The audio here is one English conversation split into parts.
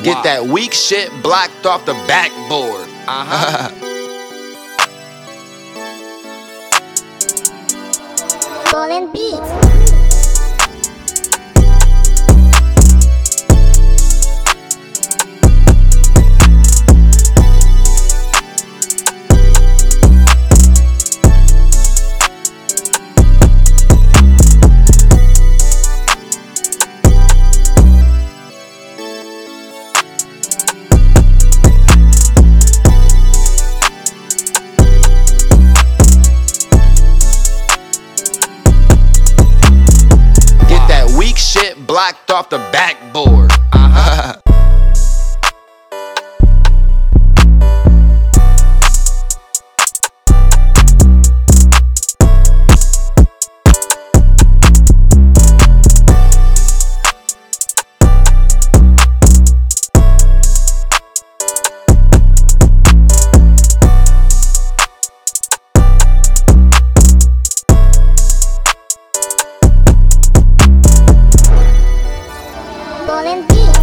Get that weak shit blocked off the backboard. Golden Beats. Shit blocked off the backboard. Golden Beats.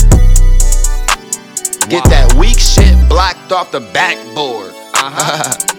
Get that weak shit blocked off the backboard.